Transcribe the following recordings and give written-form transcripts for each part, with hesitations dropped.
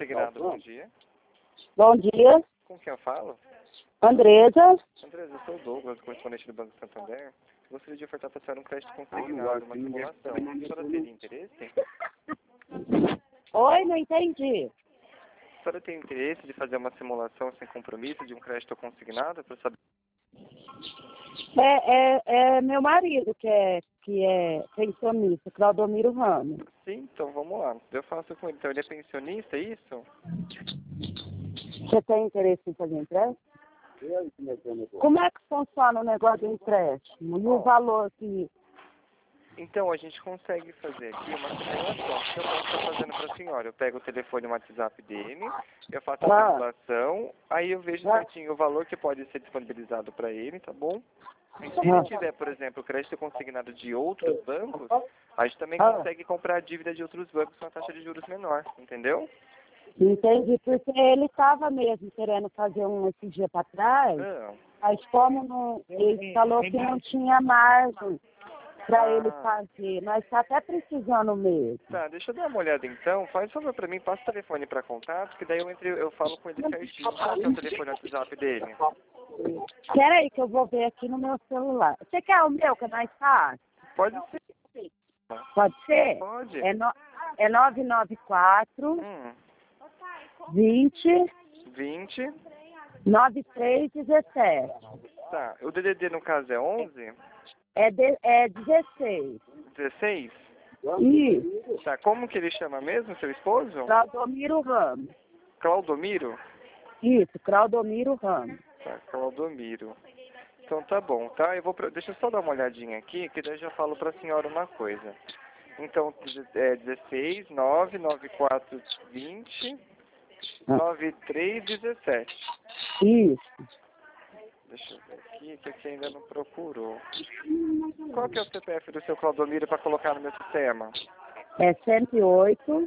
Consignado, bom dia. Bom dia, Com quem eu falo? Andresa. Andresa, eu sou o Douglas, correspondente do Banco Santander. Gostaria de ofertar para a senhora um crédito consignado, uma simulação. A senhora teria interesse? Oi, não entendi. A senhora tem interesse de fazer uma simulação sem compromisso de um crédito consignado para saber? É meu marido que é pensionista, Claudomiro Ramos. Sim, então vamos lá. Eu faço com ele. Então ele é pensionista, é isso? Você tem interesse em fazer empréstimo? Como é que funciona o negócio do empréstimo? E o valor que... Então, a gente consegue fazer aqui uma simulação. O que eu posso estar fazendo para a senhora? Eu pego o telefone e o WhatsApp dele, eu faço a simulação, aí eu vejo certinho o valor que pode ser disponibilizado para ele, tá bom? E se ele tiver, por exemplo, crédito consignado de outros bancos, a gente também consegue comprar a dívida de outros bancos com uma taxa de juros menor, entendeu? Entendi, porque ele estava mesmo querendo fazer esse dia para trás, mas como não, ele falou que não tinha margem para ele fazer, nós está até precisando mesmo. Tá, deixa eu dar uma olhada então. Faz favor pra mim, passa o telefone pra contato, que daí eu falo com ele certinho. Qual que é o telefone WhatsApp dele? Espera aí que eu vou ver aqui no meu celular. Você quer o meu, que é mais fácil? Pode ser. Pode ser? Pode. É 994 20 20. 9317. Tá, o DDD no caso é 11? É 16. 16? Isso. Tá, como que ele chama mesmo, seu esposo? Claudomiro Ramos. Claudomiro? Isso, Claudomiro Ramos. Tá, Claudomiro. Então tá bom, tá? Deixa eu só dar uma olhadinha aqui, que daí eu já falo pra senhora uma coisa. Então, é 16, 9, 94, 20, 93, 17. Isso. Deixa eu ver aqui, que aqui ainda não procurou. Qual que é o CPF do seu Claudomiro para colocar no meu sistema? É 108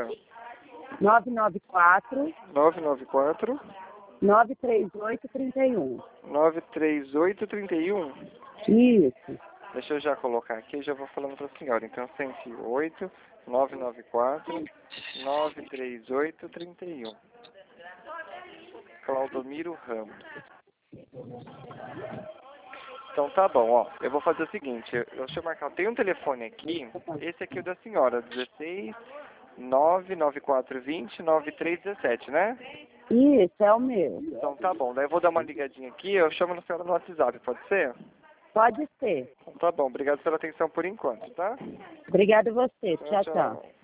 994 994 938 31. 938 31. Isso. Deixa eu já colocar aqui e já vou falando para a senhora. Então, 108 994 938 31. Claudomiro Ramos. Então tá bom, ó. Eu vou fazer o seguinte, deixa eu marcar. Tem um telefone aqui, esse aqui é o da senhora, 16 99420 9317, né? Isso, é o meu. Então tá bom, daí eu vou dar uma ligadinha aqui, eu chamo a senhora no WhatsApp, pode ser? Pode ser. Então tá bom, obrigado pela atenção por enquanto, tá? Obrigada a você. Tchau, tchau.